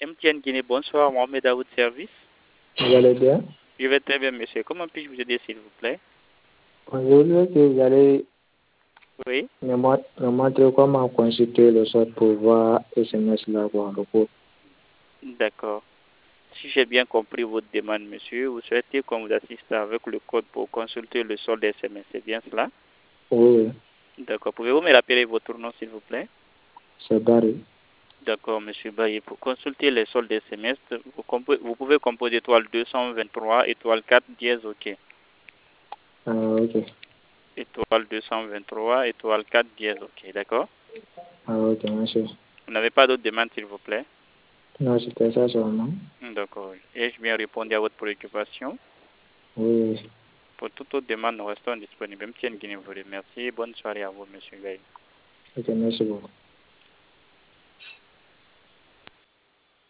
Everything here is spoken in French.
MTN Guinée, bonsoir, Mohamed à votre service. Vous allez bien? Je vais très bien, monsieur. Comment puis-je vous aider, s'il vous plaît? J'ai vu que vous allez Oui, me montrer comment consulter le sort pour voir SMS là pour un repos. d'accord. Si j'ai bien compris votre demande, monsieur, vous souhaitez qu'on vous assiste avec le code pour consulter le solde SMS, c'est bien cela? Oui, D'accord. Pouvez-vous me rappeler votre nom, s'il vous plaît? c'est Barry. D'accord, monsieur Baye. Pour consulter les soldes SMS, vous pouvez composer étoile 223, étoile 4, dièse, OK. Ah, ok. Étoile 223, étoile 4, dièse, OK, d'accord? Ah, ok, merci. Vous n'avez pas d'autres demandes, s'il vous plaît? Non, c'était ça seulement. D'accord. Ai-je bien répondu à votre préoccupation? Oui. Pour toute autre demande, nous restons disponibles. MTN Guinée vous remercie. Bonne soirée à vous, monsieur Gaye. Ok, merci beaucoup.